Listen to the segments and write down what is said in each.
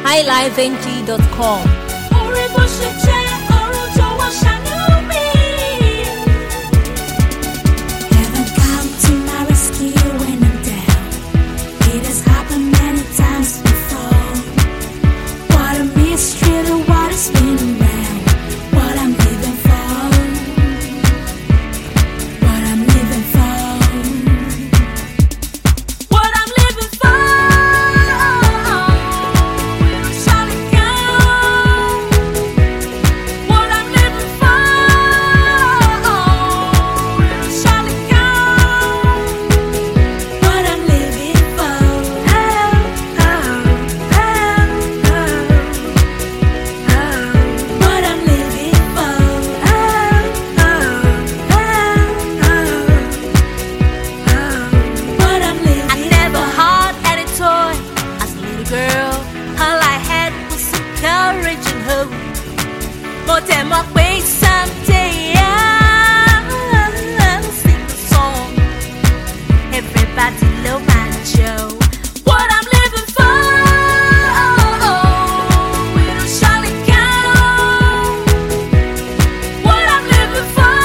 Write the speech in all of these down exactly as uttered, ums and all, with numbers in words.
high life n g dot com. orí bó ṣe jẹ́ ọ̀run jọ̀wọ́ ṣàánú mi. Heaven come to my rescue when I'm down. It has happened many times before. What a mystery, the water's been around. What I'm living for. What I'm living for. What I'm living for. It'll surely come. What I'm living for. It'll surely come. What I'm living for. Oh, oh, oh, oh, oh. What I'm living for. Oh, oh, oh, oh, oh. What I'm living I never had any toy as a little girl. All I had was some courage and hope. But them up way someday I'll sing the song. Everybody love my show. What I'm living for, it'll surely come. What I'm living for,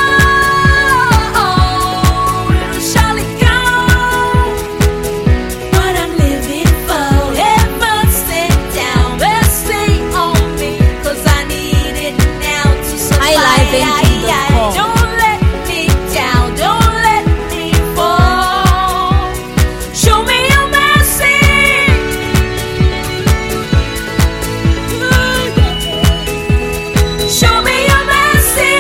it'll surely come. What I'm living for. Heaven sit down, mercy on me, 'cause I need it now to survive. high life n g dot com. Don't let me down, don't let me fall. Show me your mercy. Show me your mercy.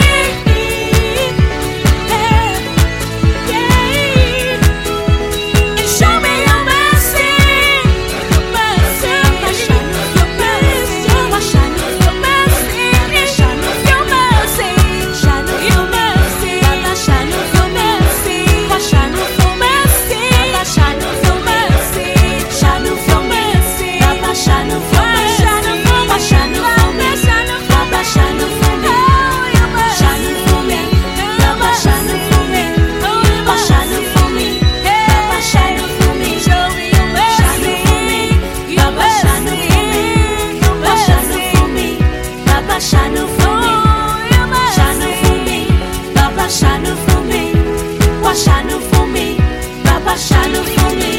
Yeah, yeah. And show me your mercy. Your mercy. Your mercy. Your mercy. Your mercy. Your mercy. Your mercy. Baba ṣàánú fún mercy. Ṣàánú fún mercy. Baba ṣàánú fún mercy. Ṣàánú fún mercy. Baba ṣàánú fún mercy. Baba ṣàánú fún mi. Baba ṣàánú fún mi. Ṣàánú fún mi. Baba ṣàánú fún mi. Baba ṣàánú fún mi. Baba ṣàánú fún mi. Ṣàánú fún mi. Baba ṣàánú fún mi. Baba ṣàánú fún mi. Baba ṣàánú fún mi. Ṣàánú fún mi. Baba ṣàánú fún mi. Wá ṣàánú fún mi. Baba ṣàánú fún mi.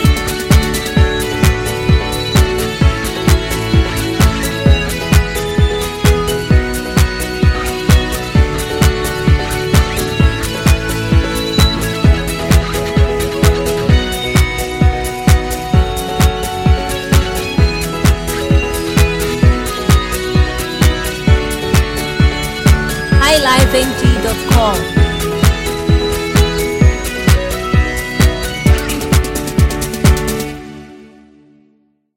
high life n g dot com.